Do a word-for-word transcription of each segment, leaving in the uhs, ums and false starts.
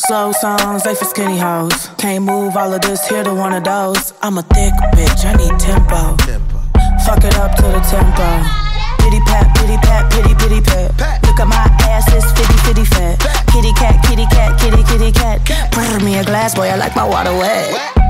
Slow songs, they for skinny hoes. Can't move all of this, here to one of those. I'm a thick bitch, I need tempo. tempo. Fuck it up to the tempo. Pity pat, pity pat, pity pity pat. pat. Look at my ass, it's fitty fitty fat. Pat. Kitty cat, kitty cat, kitty kitty cat. cat. Pour me a glass, boy, I like my water wet.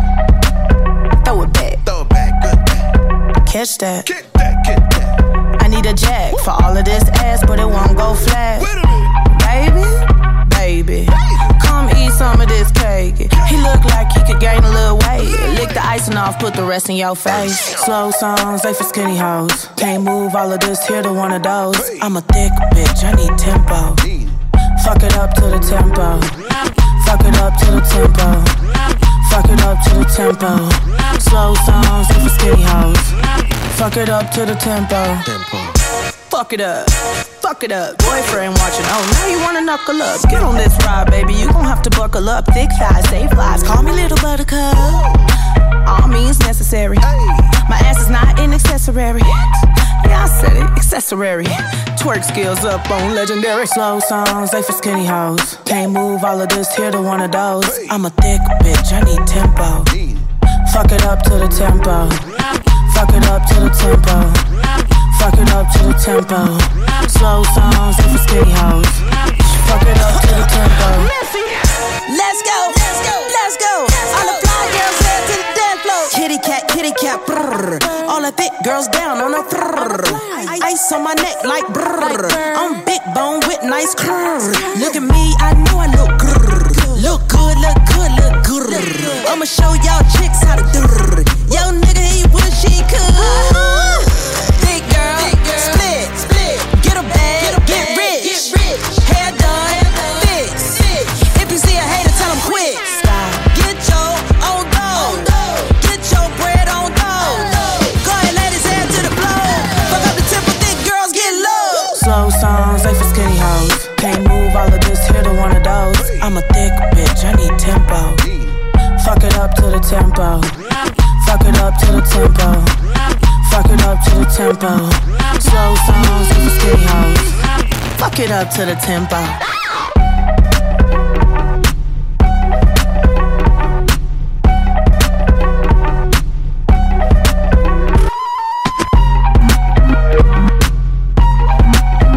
wet. Throw it back. Throw it back, good back. Catch that. Get that, get that. I need a jack Woo. For all of this ass, but it won't go flat. Wait a minute. Baby, baby, baby. Come eat some of this cake. He look like he could gain a little weight. Lick the icing off, put the rest in your face. Slow songs, they for skinny hoes. Can't move all of this, here to one of those. I'm a thick bitch, I need tempo. Fuck it up to the tempo. Fuck it up to the tempo. Fuck it up to the tempo. Slow songs, they for skinny hoes. Fuck it up to the tempo. Fuck it up, fuck it up. Boyfriend watching, oh, now you wanna knuckle up. Get on this ride, baby, you gon' have to buckle up. Thick thighs, save lives, call me little buttercup. All means necessary. My ass is not an accessory. Yeah, I said it, accessory. Twerk skills up on legendary. Slow songs, they for skinny hoes. Can't move all of this, here to one of those. I'm a thick bitch, I need tempo. Fuck it up to the tempo. Fuck it up to the tempo. Fuck it up to the tempo. Slow songs, they for skinny hoes. Fuck it up to the tempo. Let's go, let's go, let's go. All the fly girls head to the dance floor. Kitty cat, kitty cat, brrr. All the thick girls down on a brrr. Ice on my neck like brrr. I'm big bone with nice curves. Look at me, I know I look grrr. Look good, look good, look good. I'ma show y'all chicks how to do. Yo nigga, he wish he could. Big girl, Big girl. Split, split. Get a bag, get, a bag, get, rich. get rich. Hair done, Hair done. Fix. fix. If you see a hater, tell him quit. Stop. Get your own dough. Get your bread on dough. Go ahead, let his head to the floor. Fuck up the temple, thick girls get low. Slow songs, they for skinny hoes. Can't move all of this, here to one of those. I'm a thick bitch, I need tempo. Fuck it up to the tempo. Fuck it up to the tempo. Fuck it up to the tempo. Slow songs, they for skinny hoes. Fuck it up to the tempo.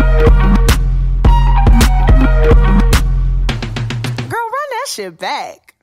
Shit back.